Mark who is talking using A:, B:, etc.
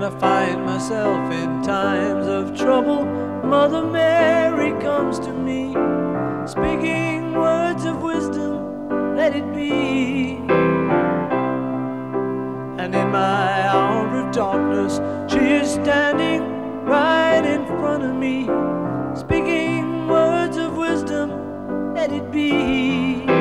A: I find myself in times of trouble, Mother Mary comes to me, speaking words of wisdom, let it be. And in my hour of darkness, she is standing right in front of me, speaking words of wisdom, let it be.